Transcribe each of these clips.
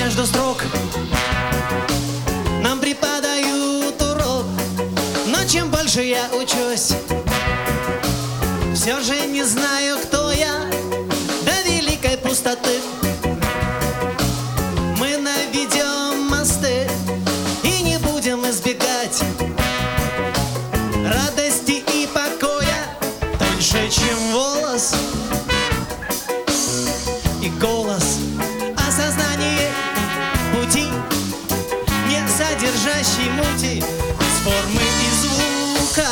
между строк нам преподают урок. Но чем больше я учусь, все же не знаю, кто я до великой пустоты. Мы наведем мосты и не будем избегать радости и покоя тоньше, чем волос и голос. Осознание пути, не содержащий мути, с формы и звука.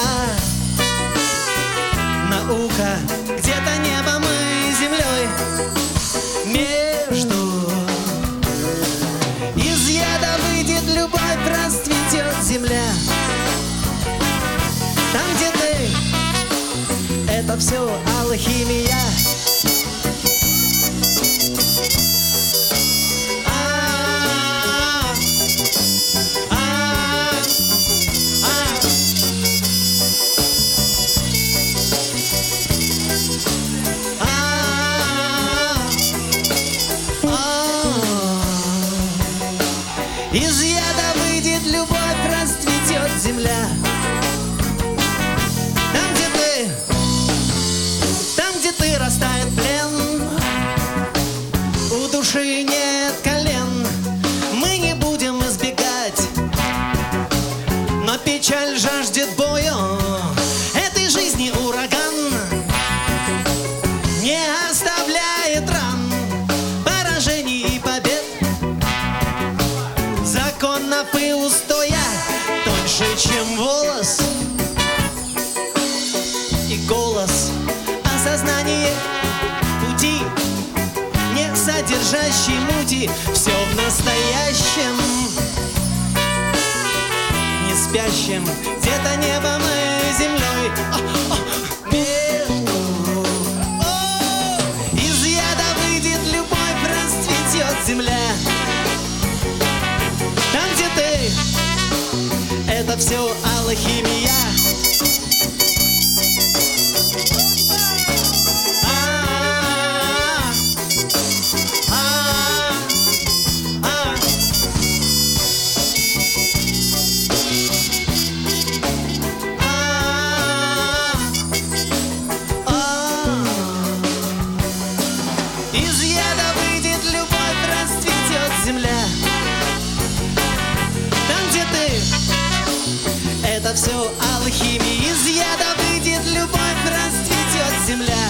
Наука, где-то небом и землей, между. Из яда выйдет любовь, расцветет земля. Там, где ты, это все алхимия. Из яда выйдет любовь, расцветет земля. Там, где ты, растает плен. У души нет колен. Мы не будем избегать, но печаль жаждет боя. Этой жизни ураган не оставляет ран, поражений и побед, законов и устоя тоньше, чем волос и голос. Осознание пути, не содержащий мути, все в настоящем, не спящем, где-то небом и землей. Из яда выйдет любовь, расцветет земля. Там, где ты, это все алхимия. Из яда выйдет любовь, расцветет земля. Там, где ты, это все алхимия. Из яда выйдет любовь, расцветет земля.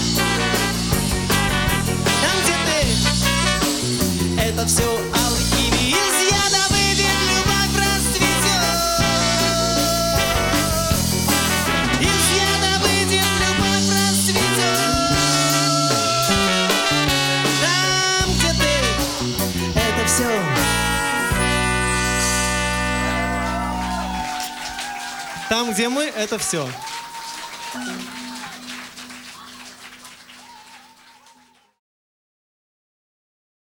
Там, где ты, это все алхимия. Из яда выйдет любовь, расцветет. Из яда выйдет любовь, расцветет. Там, где ты, это все. Там, где мы, это все.